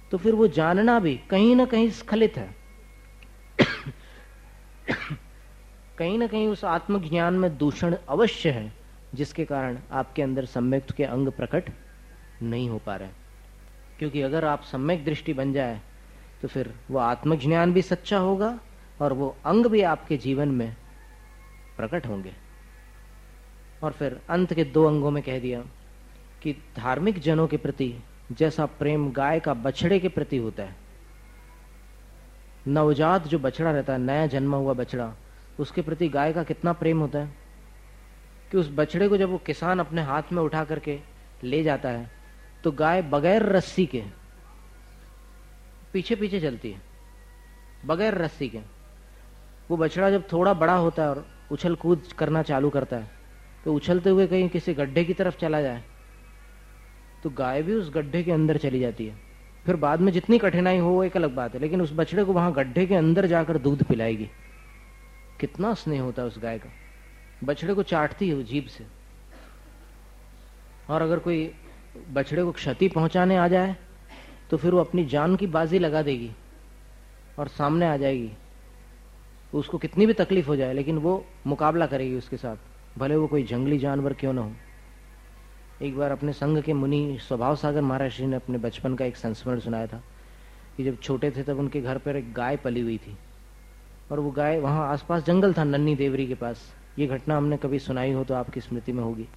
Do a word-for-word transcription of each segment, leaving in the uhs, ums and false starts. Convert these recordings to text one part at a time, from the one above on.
तो फिर वो जानना भी कहीं ना कहीं स्खलित है। कहीं ना कहीं उस आत्मज्ञान में दूषण अवश्य है, जिसके कारण आपके अंदर सम्यक्त के अंग प्रकट नहीं हो पा रहे। क्योंकि अगर आप सम्यक दृष्टि बन जाए तो फिर वो आत्मज्ञान भी सच्चा होगा और वो अंग भी आपके जीवन में प्रकट होंगे। और फिर अंत के दो अंगों में कह दिया कि धार्मिक जनों के प्रति जैसा प्रेम गाय का बछड़े के प्रति होता है, नवजात जो बछड़ा रहता है, नया जन्मा हुआ बछड़ा, उसके प्रति गाय का कितना प्रेम होता है कि उस बछड़े को जब वो किसान अपने हाथ में उठा करके ले जाता है तो गाय बगैर रस्सी के पीछे पीछे चलती है, बगैर रस्सी के। वो बछड़ा जब थोड़ा बड़ा होता है और उछल कूद करना चालू करता है तो उछलते हुए कहीं किसी गड्ढे की तरफ चला जाए तो गाय भी उस गड्ढे के अंदर चली जाती है। फिर बाद में जितनी कठिनाई हो वो एक अलग बात है, लेकिन उस बछड़े को वहां गड्ढे के अंदर जाकर दूध पिलाएगी। कितना स्नेह होता है उस गाय का, बछड़े को चाटती है वो जीभ से। और अगर कोई बछड़े को क्षति पहुंचाने आ जाए तो फिर वो अपनी जान की बाजी लगा देगी और सामने आ जाएगी। उसको कितनी भी तकलीफ हो जाए लेकिन वो मुकाबला करेगी उसके साथ, भले वो कोई जंगली जानवर क्यों ना हो। एक बार अपने संघ के मुनि स्वभाव सागर महाराज जी ने अपने बचपन का एक संस्मरण सुनाया था कि जब छोटे थे तब उनके घर पर एक गाय पली हुई थी और वो गाय, वहां आसपास जंगल था नन्नी देवरी के पास। ये घटना हमने कभी सुनाई हो तो आपकी स्मृति में होगी।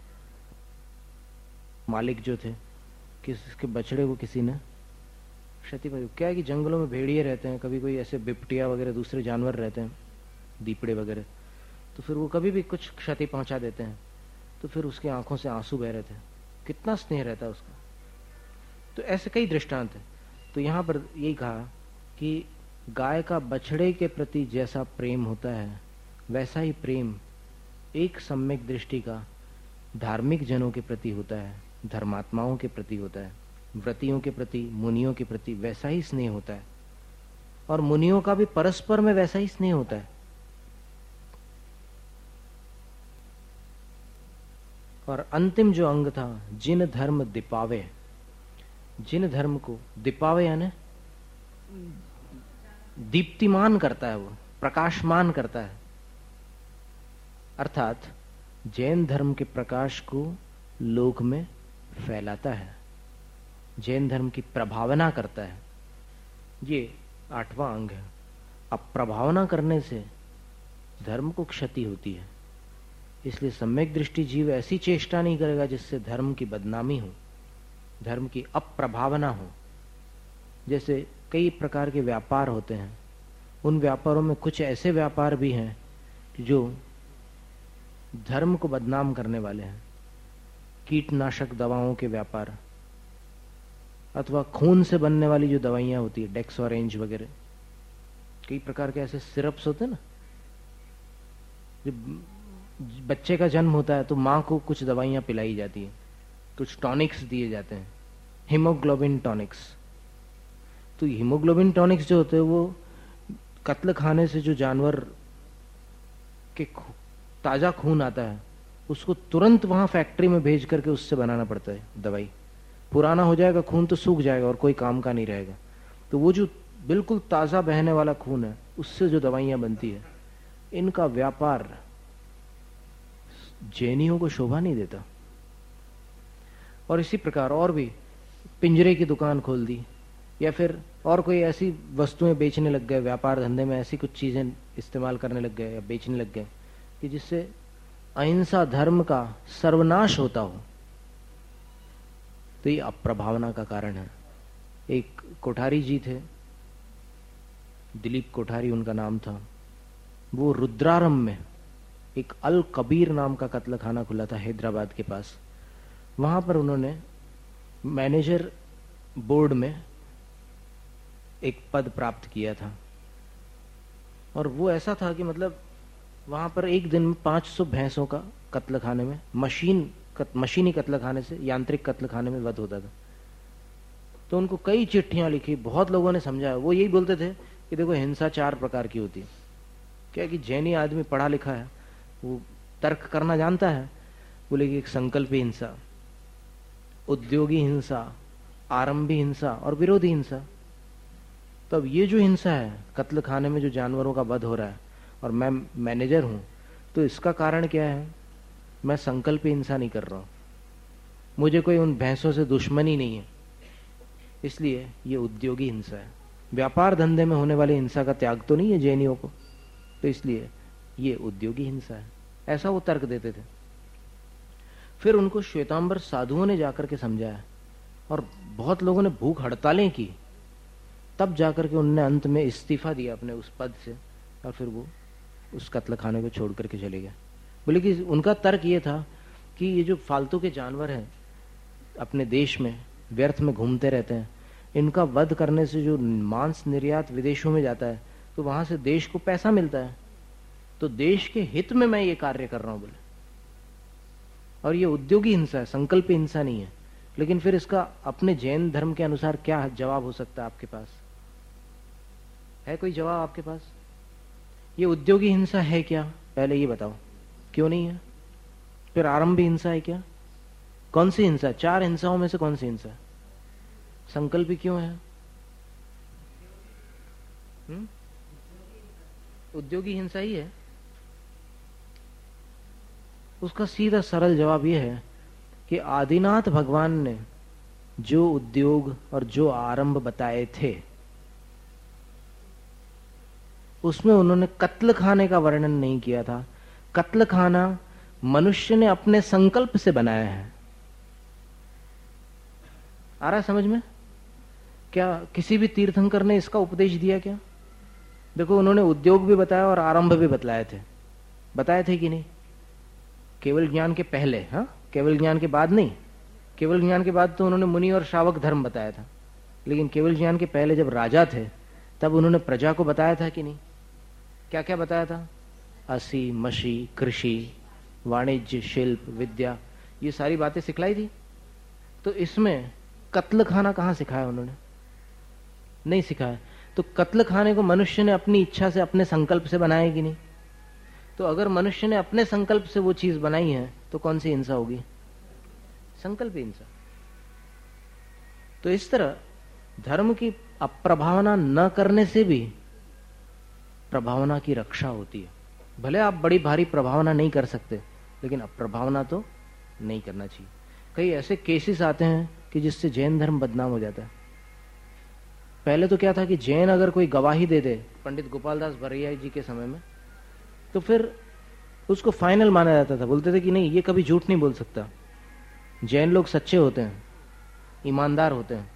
मालिक जो थे, किसके बछड़े को किसी ने क्षति पहुंचाई। क्या है कि जंगलों में भेड़िए रहते हैं, कभी कोई ऐसे बिपटिया वगैरह दूसरे जानवर रहते हैं, दीपड़े वगैरह, तो फिर वो कभी भी कुछ क्षति पहुंचा देते हैं तो फिर उसकी आंखों से आंसू बह रहे थे। कितना स्नेह रहता है उसका। तो ऐसे कई दृष्टांत है। तो यहां पर यही कहा कि गाय का बछड़े के प्रति जैसा प्रेम होता है वैसा ही प्रेम एक सम्यक दृष्टि का धार्मिक जनों के प्रति होता है, धर्मात्माओं के प्रति होता है, व्रतियों के प्रति, मुनियों के प्रति वैसा ही स्नेह होता है। और मुनियों का भी परस्पर में वैसा ही स्नेह होता है। और अंतिम जो अंग था, जिन धर्म दीपावे, जिन धर्म को दीपावे यानी दीप्तिमान करता है, वो प्रकाशमान करता है, अर्थात जैन धर्म के प्रकाश को लोक में फैलाता है, जैन धर्म की प्रभावना करता है, ये आठवां अंग है। अब प्रभावना करने से धर्म को क्षति होती है, इसलिए सम्यक दृष्टि जीव ऐसी चेष्टा नहीं करेगा जिससे धर्म की बदनामी हो, धर्म की अप्रभावना हो। जैसे कई प्रकार के व्यापार होते हैं, उन व्यापारों में कुछ ऐसे व्यापार भी हैं जो धर्म को बदनाम करने वाले हैं। कीटनाशक दवाओं के व्यापार, अथवा खून से बनने वाली जो दवाइयां होती है, डेक्सोरेंज वगैरह, कई प्रकार के ऐसे सिरप्स होते हैं ना। जब बच्चे का जन्म होता है तो माँ को कुछ दवाइयां पिलाई जाती है, कुछ टॉनिक्स दिए जाते हैं, हीमोग्लोबिन टॉनिक्स। तो हीमोग्लोबिन टॉनिक्स जो होते हैं वो कत्ल खाने से जो जानवर के ताजा खून आता है उसको तुरंत वहां फैक्ट्री में भेज करके उससे बनाना पड़ता है दवाई। पुराना हो जाएगा खून तो सूख जाएगा और कोई काम का नहीं रहेगा। तो वो जो बिल्कुल ताजा बहने वाला खून है उससे जो दवाइयां बनती है, इनका व्यापार जैनियों को शोभा नहीं देता। और इसी प्रकार और भी पिंजरे की दुकान खोल दी या फिर और कोई ऐसी वस्तुएं बेचने लग गए, व्यापार धंधे में ऐसी कुछ चीजें इस्तेमाल करने लग गए या बेचने लग गए कि जिससे अहिंसा धर्म का सर्वनाश होता हो, तो ये अप्रभावना का कारण है। एक कोठारी जी थे, दिलीप कोठारी उनका नाम था। वो रुद्रारम में एक अल कबीर नाम का कत्ल खाना खुला था हैदराबाद के पास। वहां पर उन्होंने मैनेजर बोर्ड में एक पद प्राप्त किया था। और वो ऐसा था कि मतलब वहां पर एक दिन में पांच सौ भैंसों का कत्ल खाने में, मशीन कत, मशीनी कत्ल खाने से यांत्रिक कत्ल खाने में वध होता था। तो उनको कई चिट्ठियां लिखी, बहुत लोगों ने समझाया। वो यही बोलते थे कि देखो हिंसा चार प्रकार की होती है। क्या कि जैनी आदमी पढ़ा लिखा है, वो तर्क करना जानता है। बोले कि एक संकल्पी हिंसा, उद्योगी हिंसा, आरंभी हिंसा और विरोधी हिंसा। तो अब ये जो हिंसा है, कत्ल खाने में जो जानवरों का वध हो रहा है, और मैं मैनेजर हूं, तो इसका कारण क्या है? मैं संकल्प हिंसा नहीं कर रहा हूं, मुझे कोई उन भैंसों से दुश्मनी नहीं है, इसलिए ये उद्योगी हिंसा है। व्यापार धंधे में होने वाली हिंसा का त्याग तो नहीं है जैनियों को, तो इसलिए ये उद्योगी हिंसा है। ऐसा वो तर्क देते थे। फिर उनको श्वेतांबर साधुओं ने जाकर के समझाया, और बहुत लोगों ने भूख हड़तालें की, तब जाकर के उन्होंने अंत में इस्तीफा दिया अपने उस पद से, और फिर वो उस कत्ल खाने को छोड़ करके चले गए। बोले कि उनका तर्क ये था कि ये जो फालतू के जानवर हैं अपने देश में व्यर्थ में घूमते रहते हैं, इनका वध करने से जो मांस निर्यात विदेशों में जाता है, तो वहां से देश को पैसा मिलता है, तो देश के हित में मैं ये कार्य कर रहा हूं बोले। और ये उद्योगी हिंसा है, संकल्प हिंसा नहीं है। लेकिन फिर इसका अपने जैन धर्म के अनुसार क्या जवाब हो सकता है? आपके पास है कोई जवाब? आपके पास ये उद्योगी हिंसा है क्या? पहले ये बताओ, क्यों नहीं है? फिर आरंभी हिंसा है क्या? कौन सी हिंसा? चार हिंसाओं में से कौन सी हिंसा? संकल्प क्यों है? हुँ? उद्योगी हिंसा ही है। उसका सीधा सरल जवाब यह है कि आदिनाथ भगवान ने जो उद्योग और जो आरंभ बताए थे, उसमें उन्होंने कत्ल खाने का वर्णन नहीं किया था। कत्ल खाना मनुष्य ने अपने संकल्प से बनाया है। आ रहा समझ में? क्या किसी भी तीर्थंकर ने इसका उपदेश दिया क्या? देखो, उन्होंने उद्योग भी बताया और आरंभ भी बतलाए थे। बताए थे कि नहीं? केवल ज्ञान के पहले, हाँ, केवल ज्ञान के बाद नहीं। केवल ज्ञान के बाद तो उन्होंने मुनि और श्रावक धर्म बताया था, लेकिन केवल ज्ञान के पहले जब राजा थे तब उन्होंने प्रजा को बताया था कि नहीं? क्या क्या बताया था? असी, मशी, कृषि, वाणिज्य, शिल्प, विद्या, ये सारी बातें सिखलाई थी। तो इसमें कत्ल खाना कहां सिखाया उन्होंने? नहीं सिखाया। तो कत्ल खाने को मनुष्य ने अपनी इच्छा से, अपने संकल्प से बनाया कि नहीं? तो अगर मनुष्य ने अपने संकल्प से वो चीज बनाई है तो कौन सी हिंसा होगी? संकल्प हिंसा। तो इस तरह धर्म की अप्रभावना न करने से भी प्रभावना की रक्षा होती है। भले आप बड़ी भारी प्रभावना नहीं कर सकते, लेकिन अप्रभावना तो नहीं करना चाहिए। कई ऐसे केसेस आते हैं कि जिससे जैन धर्म बदनाम हो जाता है। पहले तो क्या था कि जैन अगर कोई गवाही दे दे, पंडित गोपाल दास बरैया जी के समय में, तो फिर उसको फाइनल माना जाता था। बोलते थे कि नहीं, ये कभी झूठ नहीं बोल सकता। जैन लोग सच्चे होते हैं, ईमानदार होते हैं।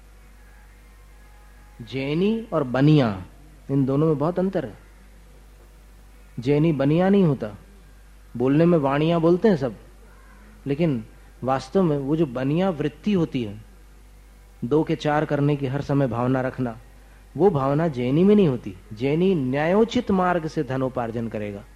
जैनी और बनिया, इन दोनों में बहुत अंतर है। जैनी बनिया नहीं होता। बोलने में वाणियां बोलते हैं सब, लेकिन वास्तव में वो जो बनिया वृत्ति होती है, दो के चार करने की हर समय भावना रखना, वो भावना जैनी में नहीं होती। जैनी न्यायोचित मार्ग से धनोपार्जन करेगा,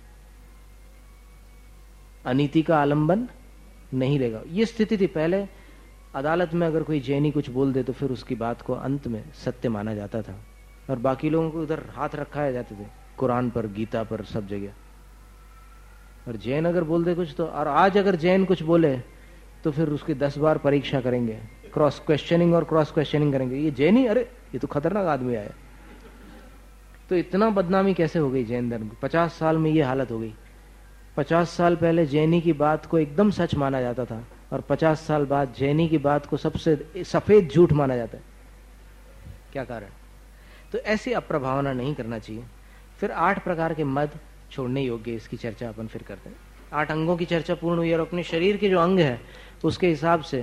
अनीति का आलंबन नहीं लेगा। ये स्थिति थी पहले। अदालत में अगर कोई जैनी कुछ बोल दे तो फिर उसकी बात को अंत में सत्य माना जाता था, और बाकी लोगों को उधर हाथ रखाए जाते थे, कुरान पर, गीता पर, सब जगह। और जैन अगर बोल दे कुछ तो, और आज अगर जैन कुछ बोले तो फिर उसकी दस बार परीक्षा करेंगे, क्रॉस क्वेश्चनिंग और क्रॉस क्वेश्चनिंग करेंगे। ये जैनी, अरे ये तो खतरनाक आदमी आया। तो इतना बदनामी कैसे हो गई जैन धर्म की? पचास साल में ये हालत हो गई। पचास साल पहले जैनी की बात को एकदम सच माना जाता था, और पचास साल बाद जैनी की बात को सबसे सफेद झूठ माना जाता है। क्या कारण? तो ऐसी अप्रभावना नहीं करना चाहिए। फिर आठ प्रकार के मद छोड़ने योग्य, इसकी चर्चा अपन फिर करते हैं। आठ अंगों की चर्चा पूर्ण हुई, और अपने शरीर के जो अंग है उसके हिसाब से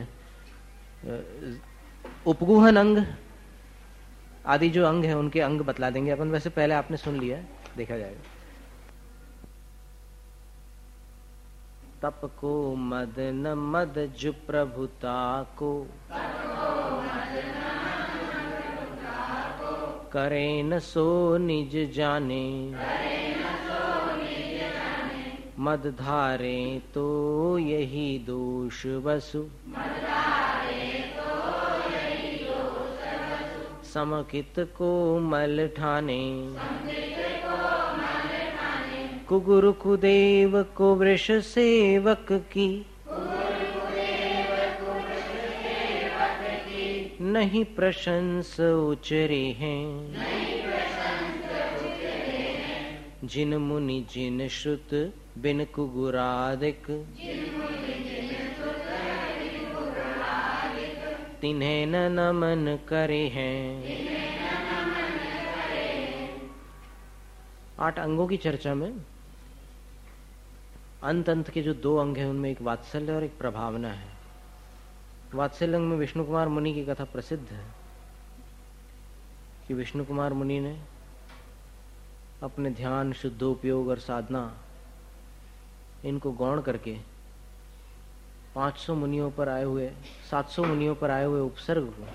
उपगुहन अंग आदि जो अंग है उनके अंग बतला देंगे अपन। वैसे पहले आपने सुन लिया, देखा जाएगा। तप को मद न मद जु प्रभुता को, करे न सो निज जाने, मद धारे तो यही दोष वसु, समकित को मल ठाने, कुगुरु कुदेव को वृष सेवक की, नहीं प्रशंस उचरे हैं, जिन मुनि जिन श्रुत बिन कुगुरादिक, तिन्हें न नमन करे हैं। आठ अंगों की चर्चा में अंत अंत के जो दो अंग हैं उनमें एक वात्सल्य और एक प्रभावना है। वात्सल्य अंग में विष्णु कुमार मुनि की कथा प्रसिद्ध है कि विष्णु कुमार मुनि ने अपने ध्यान, शुद्धोपयोग और साधना इनको गौण करके पाँच सौ मुनियों पर आए हुए सात सौ मुनियों पर आए हुए उपसर्ग को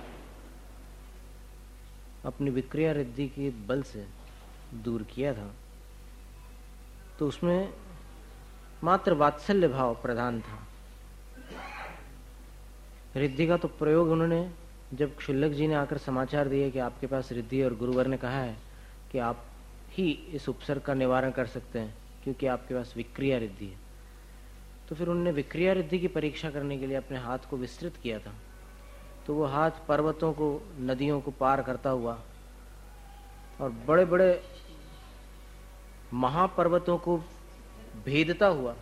अपनी विक्रिया रिद्धि के बल से दूर किया था। तो उसमें मात्र वात्सल्य भाव प्रधान था। रिद्धि का तो प्रयोग उन्होंने, जब क्षुल्लक जी ने आकर समाचार दिए कि आपके पास रिद्धि और गुरुवर ने कहा है कि आप ही इस उपसर्ग का निवारण कर सकते हैं क्योंकि आपके पास विक्रिया रिद्धि है, तो फिर उन्होंने विक्रिया रिद्धि की परीक्षा करने के लिए अपने हाथ को विस्तृत किया था। तो वो हाथ पर्वतों को, नदियों को पार करता हुआ और बड़े बड़े महापर्वतों को भेदता हुआ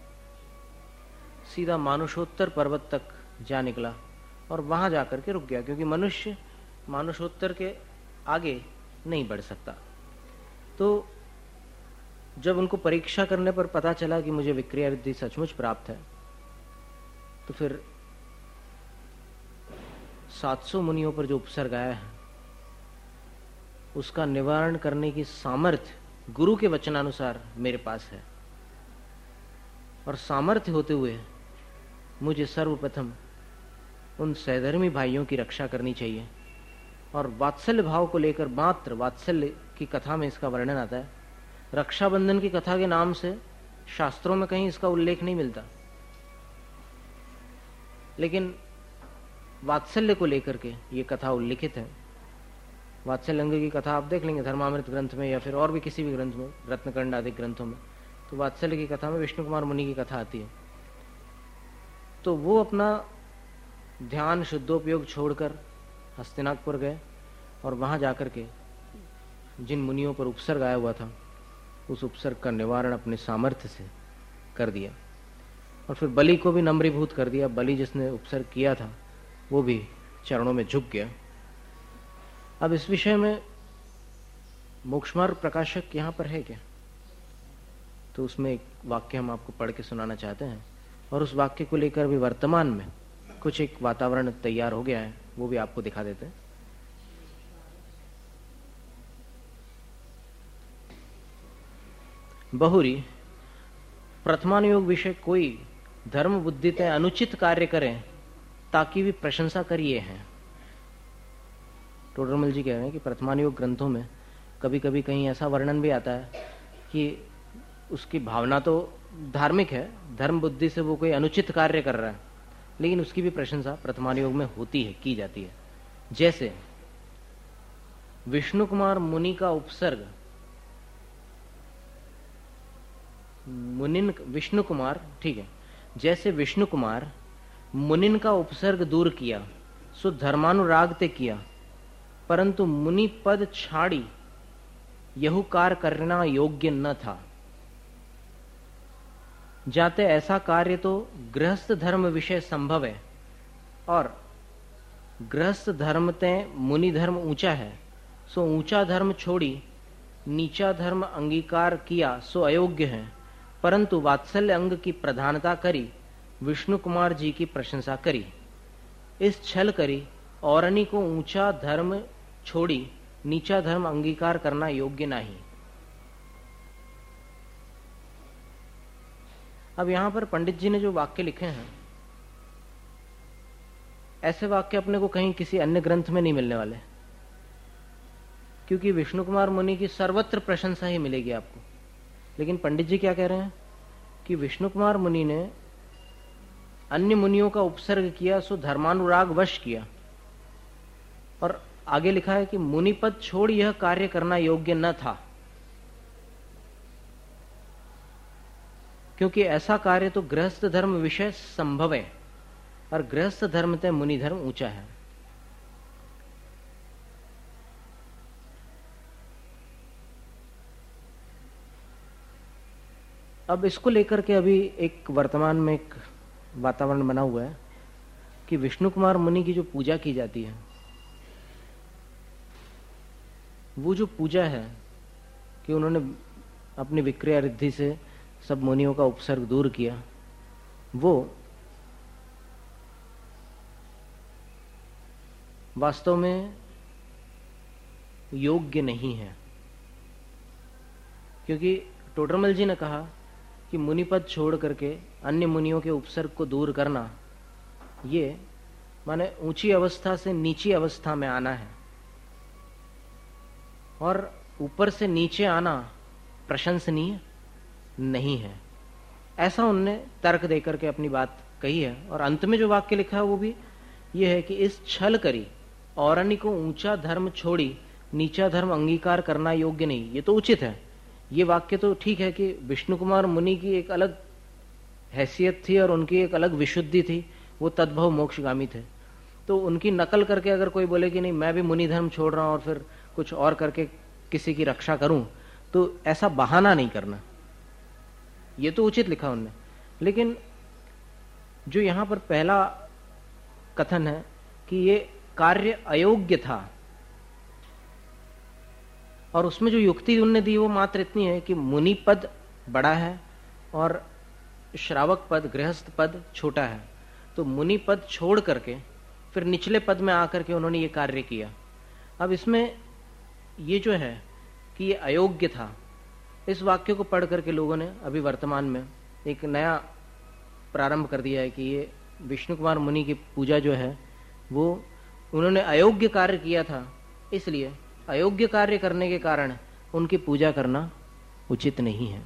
सीधा मानुषोत्तर पर्वत तक जा निकला और वहां जाकर के रुक गया, क्योंकि मनुष्य मानुषोत्तर के आगे नहीं बढ़ सकता। तो जब उनको परीक्षा करने पर पता चला कि मुझे विक्रिया रिद्धि सचमुच प्राप्त है, तो फिर सात सौ मुनियों पर जो उपसर्ग आया है उसका निवारण करने की सामर्थ्य गुरु के वचनानुसार मेरे पास है। और सामर्थ्य होते हुए मुझे सर्वप्रथम उन सहधर्मी भाइयों की रक्षा करनी चाहिए। और वात्सल्य भाव को लेकर मात्र वात्सल्य की कथा में इसका वर्णन आता है। रक्षाबंधन की कथा के नाम से शास्त्रों में कहीं इसका उल्लेख नहीं मिलता, लेकिन वात्सल्य को लेकर के ये कथा उल्लिखित है। वात्सल्य अंग की कथा आप देख लेंगे धर्मामृत ग्रंथ में या फिर और भी किसी भी ग्रंथ में, रत्नकंड आदि ग्रंथों में, तो वात्सल्य की कथा में विष्णु कुमार मुनि की कथा आती है। तो वो अपना ध्यान, शुद्धोपयोग छोड़कर हस्तिनापुर गए और वहां जाकर के जिन मुनियों पर उपसर्ग आया हुआ था उस उपसर्ग का निवारण अपने सामर्थ्य से कर दिया। और फिर बलि को भी नम्रीभूत कर दिया। बलि जिसने उपसर्ग किया था वो भी चरणों में झुक गया। अब इस विषय में मोक्षमार्ग प्रकाशक यहाँ पर है क्या, तो उसमें एक वाक्य हम आपको पढ़ के सुनाना चाहते हैं और उस वाक्य को लेकर भी वर्तमान में कुछ एक वातावरण तैयार हो गया है, वो भी आपको दिखा देते हैं। बहुरी प्रथमानुयोग विषय कोई धर्म बुद्धि तय अनुचित कार्य करें ताकि भी प्रशंसा करिए हैं। टोडरमल जी कह रहे हैं कि प्रथमानुयोग ग्रंथों में कभी कभी कहीं ऐसा वर्णन भी आता है कि उसकी भावना तो धार्मिक है, धर्म बुद्धि से वो कोई अनुचित कार्य कर रहा है, लेकिन उसकी भी प्रशंसा प्रथमानुयोग में होती है, की जाती है। जैसे विष्णु कुमार मुनि का उपसर्ग, मुनिन विष्णु कुमार, ठीक है, जैसे विष्णु कुमार मुनिन का उपसर्ग दूर किया सो धर्मानुराग ते किया, परंतु मुनि पद छाड़ी यहु कार्य करना योग्य न था। जाते ऐसा कार्य तो गृहस्थ धर्म विषय संभव है, और गृहस्थ धर्म ते मुनि धर्म ऊंचा है, सो ऊंचा धर्म छोड़ी नीचा धर्म अंगीकार किया सो अयोग्य है। परंतु वात्सल्य अंग की प्रधानता करी, विष्णु कुमार जी की प्रशंसा करी। इस छल करी औरनी को ऊंचा धर्म छोड़ी नीचा धर्म अंगीकार करना योग्य नहीं। अब यहां पर पंडित जी ने जो वाक्य लिखे हैं, ऐसे वाक्य अपने को कहीं किसी अन्य ग्रंथ में नहीं मिलने वाले, क्योंकि विष्णु कुमार मुनि की सर्वत्र प्रशंसा ही मिलेगी आपको। लेकिन पंडित जी क्या कह रहे हैं कि विष्णु कुमार मुनि ने अन्य मुनियों का उपसर्ग किया सो धर्मानुराग वश किया, और आगे लिखा है कि मुनिपद छोड़ यह कार्य करना योग्य न था, क्योंकि ऐसा कार्य तो गृहस्थ धर्म विषय संभव है, और गृहस्थ धर्म तय मुनि धर्म ऊंचा है। अब इसको लेकर के अभी एक वर्तमान में एक वातावरण बना हुआ है कि विष्णु कुमार मुनि की जो पूजा की जाती है, वो जो पूजा है कि उन्होंने अपनी विक्रिया रिद्धि से सब मुनियों का उपसर्ग दूर किया, वो वास्तव में योग्य नहीं है। क्योंकि टोडरमल जी ने कहा कि मुनिपद छोड़ करके अन्य मुनियों के उपसर्ग को दूर करना, ये माने ऊंची अवस्था से नीची अवस्था में आना है, और ऊपर से नीचे आना प्रशंसनीय नहीं है। ऐसा उनने तर्क देकर के अपनी बात कही है। और अंत में जो वाक्य लिखा है वो भी ये है कि इस छल करी औरनी को ऊंचा धर्म छोड़ी नीचा धर्म अंगीकार करना योग्य नहीं। ये तो उचित है, ये वाक्य तो ठीक है कि विष्णु कुमार मुनि की एक अलग हैसियत थी और उनकी एक अलग विशुद्धि थी, वो तद्भव मोक्षगामी थे। तो उनकी नकल करके अगर कोई बोले कि नहीं मैं भी मुनि धर्म छोड़ रहा हूं और फिर कुछ और करके किसी की रक्षा करूं, तो ऐसा बहाना नहीं करना, ये तो उचित लिखा उनने। लेकिन जो यहां पर पहला कथन है कि ये कार्य अयोग्य था, और उसमें जो युक्ति उनने दी वो मात्र इतनी है कि मुनि पद बड़ा है और श्रावक पद गृहस्थ पद छोटा है, तो मुनि पद छोड़ करके फिर निचले पद में आकर के उन्होंने ये कार्य किया। अब इसमें ये जो है कि ये अयोग्य था, इस वाक्य को पढ़ करके लोगों ने अभी वर्तमान में एक नया प्रारंभ कर दिया है कि ये विष्णु कुमार मुनि की पूजा जो है वो उन्होंने अयोग्य कार्य किया था, इसलिए अयोग्य कार्य करने के कारण उनकी पूजा करना उचित नहीं है।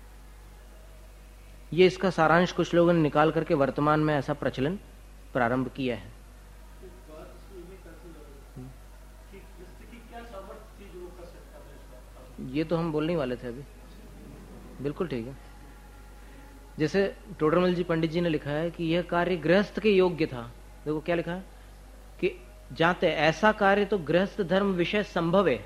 ये इसका सारांश कुछ लोगों ने निकाल करके वर्तमान में ऐसा प्रचलन प्रारंभ किया है। ये तो हम बोलने वाले थे अभी, बिल्कुल ठीक है। जैसे टोडरमल जी पंडित जी ने लिखा है कि यह कार्य गृहस्थ के योग्य था। देखो क्या लिखा है कि जाते ऐसा कार्य तो गृहस्थ धर्म विषय संभव है,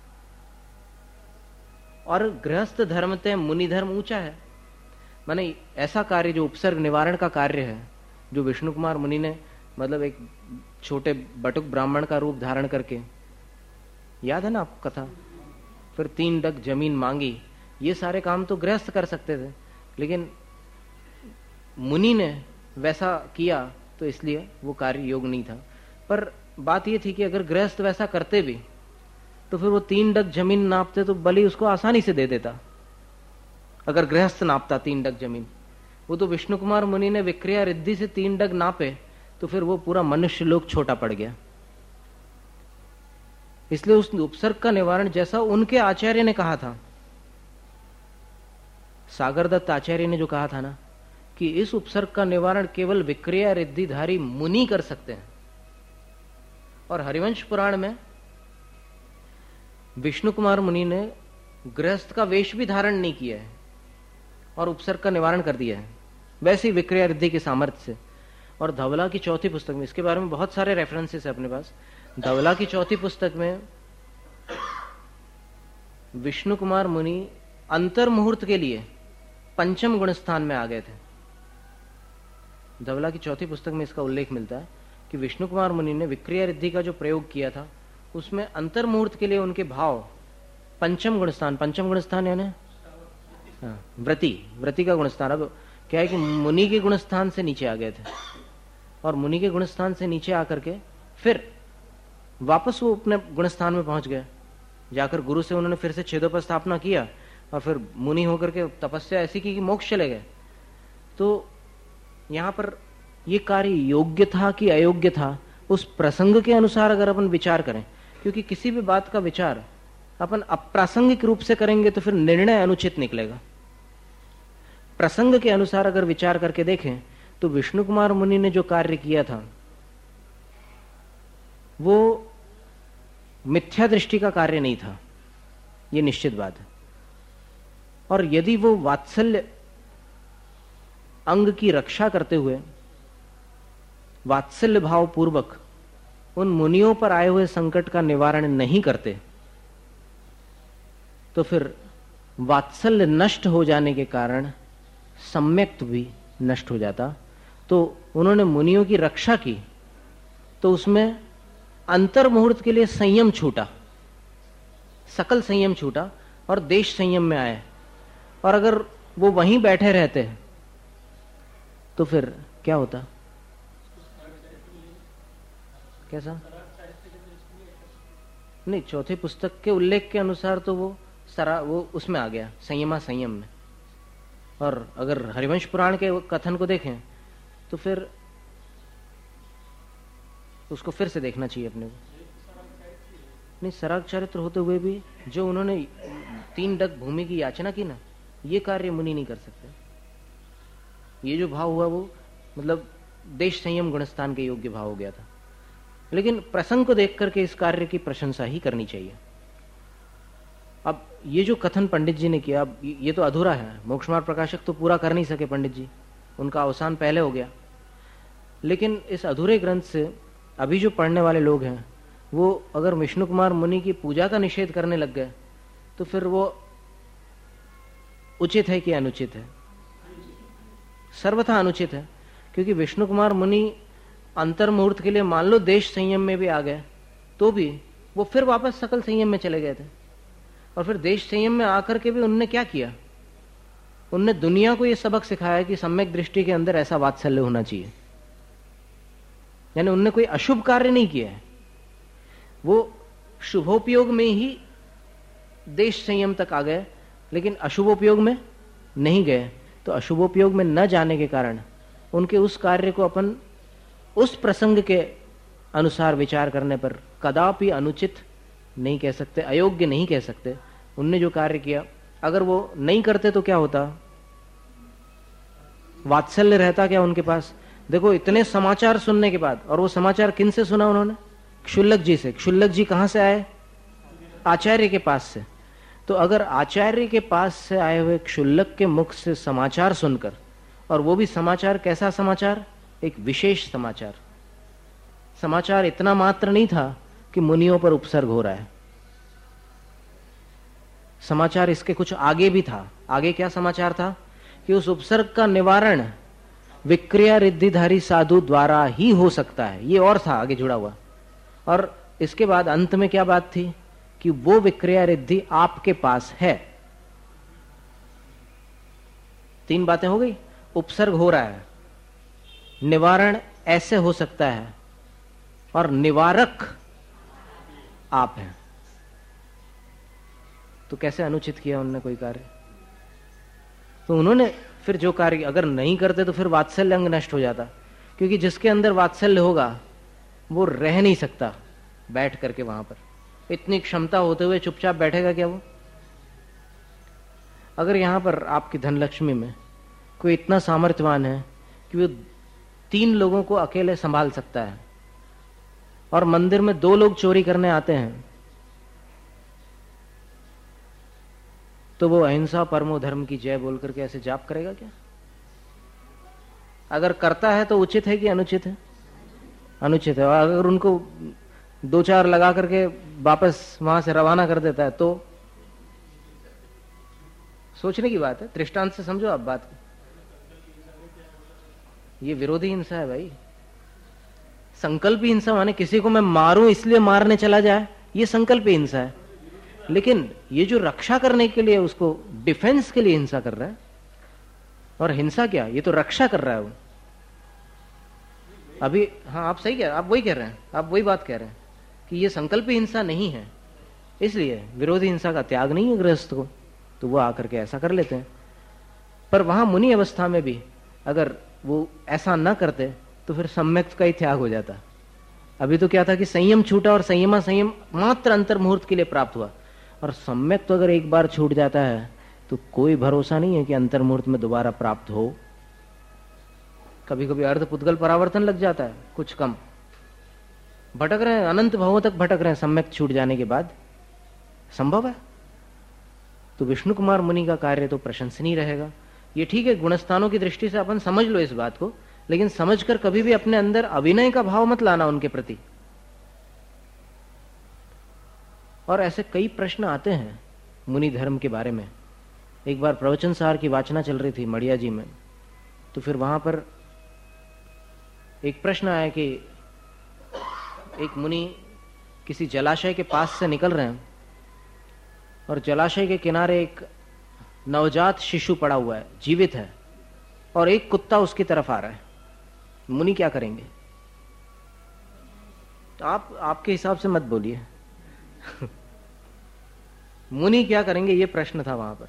और गृहस्थ धर्म ते मुनि धर्म ऊंचा है। माने ऐसा कार्य जो उपसर्ग निवारण का कार्य है, जो विष्णु कुमार मुनि ने मतलब एक छोटे बटुक ब्राह्मण का रूप धारण करके, याद है ना आपको कथा, फिर तीन डग जमीन मांगी, ये सारे काम तो गृहस्थ कर सकते थे, लेकिन मुनि ने वैसा किया तो इसलिए वो कार्य योग नहीं था। पर बात ये थी कि अगर गृहस्थ वैसा करते भी तो फिर वो तीन डग जमीन नापते तो बलि उसको आसानी से दे देता। अगर गृहस्थ नापता तीन डग जमीन, वो तो विष्णु कुमार मुनि ने विक्रिया रिद्धि से तीन डग नापे तो फिर वो पूरा मनुष्य लोक छोटा पड़ गया। इसलिए उस उपसर्ग का निवारण जैसा उनके आचार्य ने कहा था, सागर दत्त आचार्य ने जो कहा था ना कि इस उपसर्ग का निवारण केवल विक्रिया रिद्धिधारी मुनि कर सकते हैं, और हरिवंश पुराण में विष्णु कुमार मुनि ने गृहस्थ का वेश भी धारण नहीं किया है और उपसर्ग का निवारण कर दिया है, वैसे ही विक्रिया रिद्धि के सामर्थ्य से। और धवला की चौथी पुस्तक में इसके बारे में बहुत सारे रेफरेंसेस है अपने पास। धवला की चौथी पुस्तक में विष्णु कुमार मुनि अंतर मुहूर्त के लिए पंचम गुण स्थान में आ गए थे। धवला की चौथी पुस्तक में इसका उल्लेख मिलता है कि विष्णु कुमार मुनि ने विक्रिया रिद्धि का जो प्रयोग किया था उसमें अंतर मुहूर्त के लिए उनके भाव पंचम गुणस्थान, पंचम गुणस्थान यानी हाँ, व्रति व्रति का गुणस्थान। अब क्या है कि मुनि के गुणस्थान से नीचे आ गए थे, और मुनि के गुणस्थान से नीचे आकर के फिर वापस वो अपने गुणस्थान में पहुंच गए। जाकर गुरु से उन्होंने फिर से छेदोपस्थापना किया और फिर मुनि होकर के तपस्या ऐसी की कि मोक्ष चले गए। तो यहां पर ये कार्य योग्य था कि अयोग्य था, उस प्रसंग के अनुसार अगर अपन विचार करें, क्योंकि किसी भी बात का विचार अपन अप्रासंगिक रूप से करेंगे तो फिर निर्णय अनुचित निकलेगा। प्रसंग के अनुसार अगर विचार करके देखें तो विष्णु कुमार मुनि ने जो कार्य किया था वो मिथ्या दृष्टि का कार्य नहीं था, ये निश्चित बात है। और यदि वो वात्सल्य अंग की रक्षा करते हुए वात्सल्य भाव पूर्वक उन मुनियों पर आए हुए संकट का निवारण नहीं करते तो फिर वात्सल्य नष्ट हो जाने के कारण सम्यक्त भी नष्ट हो जाता। तो उन्होंने मुनियों की रक्षा की, तो उसमें अंतर मुहूर्त के लिए संयम छूटा, सकल संयम छूटा और देश संयम में आए। और अगर वो वहीं बैठे रहते तो फिर क्या होता? कैसा? नहीं, चौथे पुस्तक के उल्लेख के अनुसार तो वो सरा वो उसमें आ गया, संयमा संयम में। और अगर हरिवंश पुराण के कथन को देखें तो फिर उसको फिर से देखना चाहिए अपने को। नहीं, सराग चरित्र होते हुए भी जो उन्होंने तीन डग भूमि की याचना की ना, ये कार्य मुनि नहीं कर सकते। ये जो भाव हुआ वो मतलब देश संयम गुणस्थान के योग्य भाव हो गया था। लेकिन प्रसंग को देख करके इस कार्य की प्रशंसा ही करनी चाहिए। अब ये जो कथन पंडित जी ने किया, अब ये तो अधूरा है, मोक्षमार्ग प्रकाशक तो पूरा कर नहीं सके पंडित जी, उनका अवसान पहले हो गया। लेकिन इस अधूरे ग्रंथ से अभी जो पढ़ने वाले लोग हैं वो अगर विष्णु कुमार मुनि की पूजा का निषेध करने लग गए तो फिर वो उचित है कि अनुचित है? सर्वथा अनुचित है। क्योंकि विष्णु कुमार मुनि अंतर मुहूर्त के लिए मान लो देश संयम में भी आ गए तो भी वो फिर वापस सकल संयम में चले गए थे। और फिर देश संयम में आकर के भी उनने क्या किया? उनने दुनिया को यह सबक सिखाया कि सम्यक दृष्टि के अंदर ऐसा वात्सल्य होना चाहिए। यानी उनने कोई अशुभ कार्य नहीं किया है, वो शुभोपयोग में ही देश संयम तक आ गए, लेकिन अशुभोपयोग में नहीं गए। तो अशुभोपयोग में न जाने के कारण उनके उस कार्य को अपन उस प्रसंग के अनुसार विचार करने पर कदापि अनुचित नहीं कह सकते, अयोग्य नहीं कह सकते। उनने जो कार्य किया, अगर वो नहीं करते तो क्या होता? वात्सल्य रहता क्या उनके पास? देखो, इतने समाचार सुनने के बाद, और वो समाचार किन से सुना उन्होंने? क्षुल्लक जी से। क्षुल्लक जी कहां से आए? आचार्य के पास से। तो अगर आचार्य के पास से आए हुए क्षुल्लक के मुख से समाचार सुनकर, और वो भी समाचार कैसा समाचार? एक विशेष समाचार। समाचार इतना मात्र नहीं था कि मुनियों पर उपसर्ग हो रहा है, समाचार इसके कुछ आगे भी था। आगे क्या समाचार था? कि उस उपसर्ग का निवारण विक्रिया रिद्धिधारी साधु द्वारा ही हो सकता है, ये और था आगे जुड़ा हुआ। और इसके बाद अंत में क्या बात थी? कि वो विक्रिया रिद्धि आपके पास है। तीन बातें हो गई। उपसर्ग हो रहा है, निवारण ऐसे हो सकता है, और निवारक आप हैं। तो कैसे अनुचित किया उन्होंने कोई कार्य? तो उन्होंने फिर जो कार्य अगर नहीं करते तो फिर वात्सल्य अंग नष्ट हो जाता। क्योंकि जिसके अंदर वात्सल्य होगा वो रह नहीं सकता बैठ करके वहां पर। इतनी क्षमता होते हुए चुपचाप बैठेगा क्या वो? अगर यहां पर आपकी धनलक्ष्मी में कोई इतना सामर्थ्यवान है कि वो तीन लोगों को अकेले संभाल सकता है, और मंदिर में दो लोग चोरी करने आते हैं, तो वो अहिंसा परमो धर्म की जय बोल करके ऐसे जाप करेगा क्या? अगर करता है तो उचित है कि अनुचित है? अनुचित है। और अगर उनको दो चार लगा करके वापस वहां से रवाना कर देता है तो सोचने की बात है। दृष्टांत से समझो आप बात को। ये विरोधी हिंसा है भाई। संकल्प हिंसा माने किसी को मैं मारूं इसलिए मारने चला जाए, ये संकल्प हिंसा है। लेकिन ये जो रक्षा करने के लिए, उसको डिफेंस के लिए हिंसा कर रहा है, और हिंसा क्या, ये तो रक्षा कर रहा है वो। अभी हाँ, आप सही कह, आप वही कह रहे हैं, आप वही बात कह रहे हैं कि ये संकल्प हिंसा नहीं है, इसलिए विरोधी हिंसा का त्याग नहीं है गृहस्थ को, तो वो आकर के ऐसा कर लेते हैं। पर वहां मुनि अवस्था में भी अगर वो ऐसा न करते तो फिर सम्यक का ही त्याग हो जाता। अभी तो क्या था कि संयम छूटा, और संयमा संयम मात्र अंतर मुहूर्त के लिए प्राप्त हुआ, और सम्यक तो अगर एक बार छूट जाता है तो कोई भरोसा नहीं है कि अंतर मुहूर्त में दोबारा प्राप्त हो। कभी कभी अर्ध पुद्गल परावर्तन लग जाता है, कुछ कम भटक रहे हैं, अनंत भावों तक भटक रहे हैं सम्यक छूट जाने के बाद, संभव है। तो विष्णु कुमार मुनि का कार्य तो प्रशंसनीय रहेगा। ये ठीक है, गुणस्थानों की दृष्टि से अपन समझ लो इस बात को, लेकिन समझकर कभी भी अपने अंदर अभिनय का भाव मत लाना उनके प्रति। और ऐसे कई प्रश्न आते हैं मुनि धर्म के बारे में एक बार प्रवचन सार की वाचना चल रही थी मड़िया जी में, तो फिर वहां पर एक प्रश्न आया कि एक मुनि किसी जलाशय के पास से निकल रहे हैं और जलाशय के किनारे एक नवजात शिशु पड़ा हुआ है, जीवित है, और एक कुत्ता उसकी तरफ आ रहा है। मुनि क्या करेंगे? तो आप आपके हिसाब से मत बोलिए। मुनि क्या करेंगे, ये प्रश्न था वहां पर।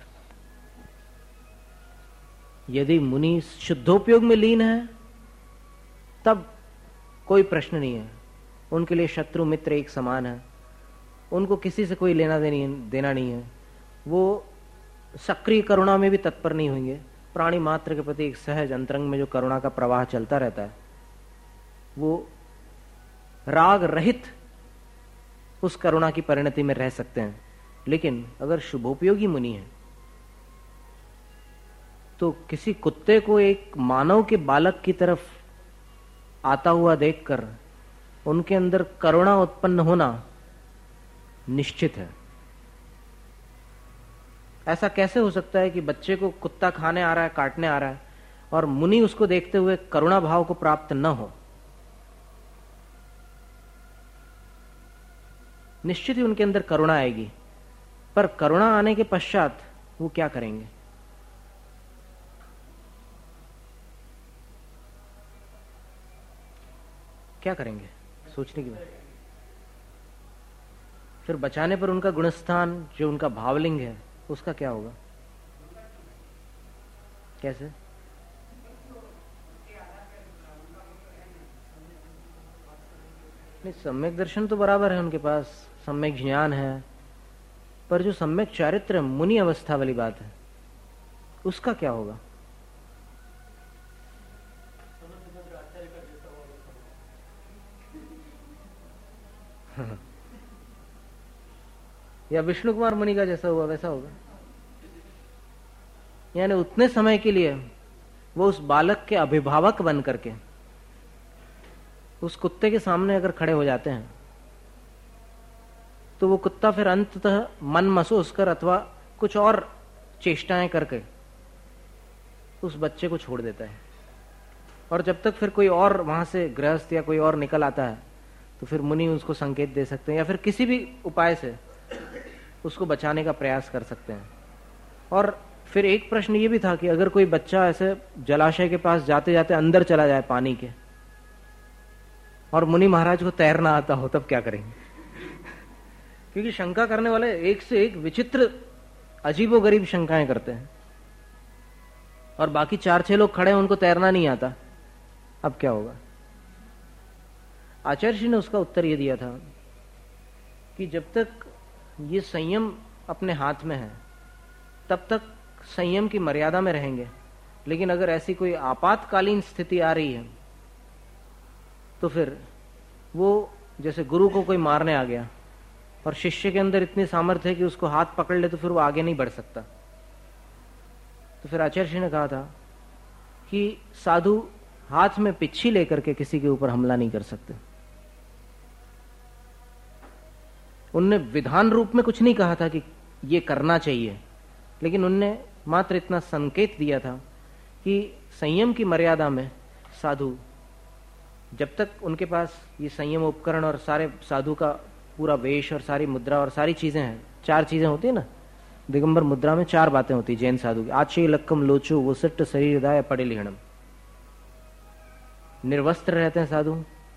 यदि मुनि शुद्धोपयोग में लीन है तब कोई प्रश्न नहीं है, उनके लिए शत्रु मित्र एक समान है, उनको किसी से कोई लेना देनी देना नहीं है, वो सक्रिय करुणा में भी तत्पर नहीं होंगे। प्राणी मात्र के प्रति एक सहज अंतरंग में जो करुणा का प्रवाह चलता रहता है, वो राग रहित उस करुणा की परिणति में रह सकते हैं। लेकिन अगर शुभोपयोगी मुनि है तो किसी कुत्ते को एक मानव के बालक की तरफ आता हुआ देखकर उनके अंदर करुणा उत्पन्न होना निश्चित है। ऐसा कैसे हो सकता है कि बच्चे को कुत्ता खाने आ रहा है, काटने आ रहा है, और मुनि उसको देखते हुए करुणा भाव को प्राप्त न हो? निश्चित ही उनके अंदर करुणा आएगी, पर करुणा आने के पश्चात वो क्या करेंगे? क्या करेंगे? सोचने की बात। फिर बचाने पर उनका गुणस्थान जो उनका भावलिंग है उसका क्या होगा? कैसे? नहीं, सम्यक दर्शन तो बराबर है उनके पास, सम्यक ज्ञान है, पर जो सम्यक चारित्र मुनि अवस्था वाली बात है उसका क्या होगा? या विष्णु कुमार मुनि का जैसा हुआ वैसा होगा। यानी उतने समय के लिए वो उस बालक के अभिभावक बन करके उस कुत्ते के सामने अगर खड़े हो जाते हैं तो वो कुत्ता फिर अंततः मन महसूस कर अथवा कुछ और चेष्टाएं करके उस बच्चे को छोड़ देता है। और जब तक फिर कोई और वहां से गृहस्थ या कोई और निकल आता है तो फिर मुनि उसको संकेत दे सकते हैं या फिर किसी भी उपाय से उसको बचाने का प्रयास कर सकते हैं। और फिर एक प्रश्न ये भी था कि अगर कोई बच्चा ऐसे जलाशय के पास जाते जाते अंदर चला जाए पानी के, और मुनि महाराज को तैरना आता हो, तब क्या करेंगे? क्योंकि शंका करने वाले एक से एक विचित्र अजीबोगरीब शंकाएं करते हैं, और बाकी चार छह लोग खड़े हैं, उनको तैरना नहीं आता, अब क्या होगा? आचार्य जी ने उसका उत्तर यह दिया था कि जब तक ये संयम अपने हाथ में है तब तक संयम की मर्यादा में रहेंगे, लेकिन अगर ऐसी कोई आपातकालीन स्थिति आ रही है तो फिर वो जैसे गुरु को कोई मारने आ गया और शिष्य के अंदर इतनी सामर्थ्य है कि उसको हाथ पकड़ ले तो फिर वो आगे नहीं बढ़ सकता। तो फिर आचार्य जी ने कहा था कि साधु हाथ में पिच्छी लेकर के किसी के ऊपर हमला नहीं कर सकते। उनने विधान रूप में कुछ नहीं कहा था कि ये करना चाहिए, लेकिन उनने मात्र इतना संकेत दिया था कि संयम की मर्यादा में साधु, जब तक उनके पास ये संयम उपकरण और सारे साधु का पूरा वेश और सारी मुद्रा और सारी चीजें हैं, चार चीजें होती है ना दिगंबर मुद्रा में, चार बातें होती जैन साधु की। आचे लक्कम लोचो वुसट्ट शरीरदाय पड़े लिहणम। निर्वस्त्र रहते हैं साधु,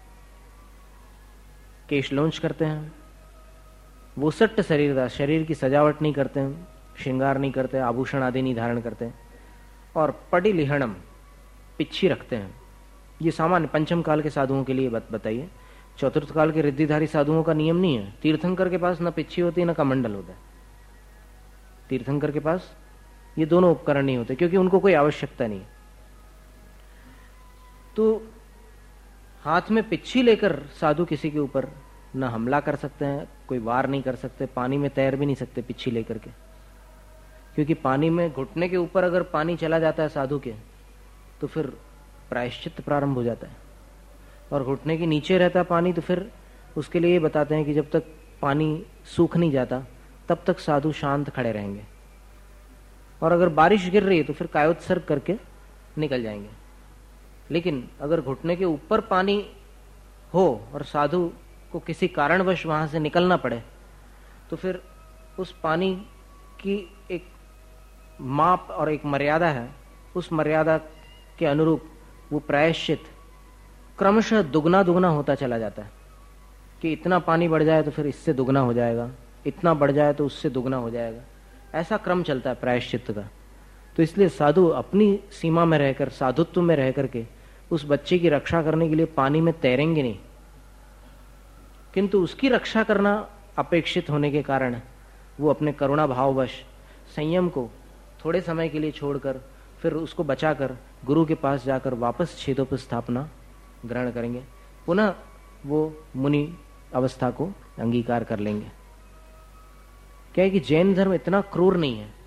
केश लोंच करते हैं, वुसट्ट शरीरदा, शरीर की सजावट नहीं करते हैं, श्रृंगार नहीं करते, आभूषण आदि नहीं धारण करते, और पड़ी लिहणम, पिच्छी रखते हैं। ये सामान्य पंचम काल के साधुओं के लिए बात बताइए। चतुर्थ काल के रिद्धिधारी साधुओं का नियम नहीं है। तीर्थंकर के पास न पिच्छी होती है न कमंडल होता है। तीर्थंकर के पास ये दोनों उपकरण नहीं होते क्योंकि उनको कोई आवश्यकता नहीं। तो हाथ में पिच्छी लेकर साधु किसी के ऊपर न हमला कर सकते हैं, कोई वार नहीं कर सकते, पानी में तैर भी नहीं सकते पिच्छी लेकर के, क्योंकि पानी में घुटने के ऊपर अगर पानी चला जाता है साधु के तो फिर प्रायश्चित प्रारंभ हो जाता है, और घुटने के नीचे रहता है पानी तो फिर उसके लिए बताते हैं कि जब तक पानी सूख नहीं जाता तब तक साधु शांत खड़े रहेंगे। और अगर बारिश गिर रही है तो फिर कायोत्सर्ग करके निकल जाएंगे। लेकिन अगर घुटने के ऊपर पानी हो और साधु को किसी कारणवश वहां से निकलना पड़े तो फिर उस पानी की एक माप और एक मर्यादा है, उस मर्यादा के अनुरूप वो प्रायश्चित क्रमशः दुगना दुगना होता चला जाता है कि इतना पानी बढ़ जाए तो फिर इससे दुगना हो जाएगा, इतना बढ़ जाए तो उससे दुगना हो जाएगा। ऐसा क्रम चलता है प्रायश्चित का। तो इसलिए साधु अपनी सीमा में रहकर, साधुत्व में रह करके उस बच्चे की रक्षा करने के लिए पानी में तैरेंगे नहीं, किंतु उसकी रक्षा करना अपेक्षित होने के कारण वो अपने करुणा भाववश संयम को थोड़े समय के लिए छोड़कर फिर उसको बचाकर गुरु के पास जाकर वापस क्षेत्रोपस्थापना ग्रहण करेंगे, पुनः वो मुनि अवस्था को अंगीकार कर लेंगे। क्या है कि जैन धर्म इतना क्रूर नहीं है।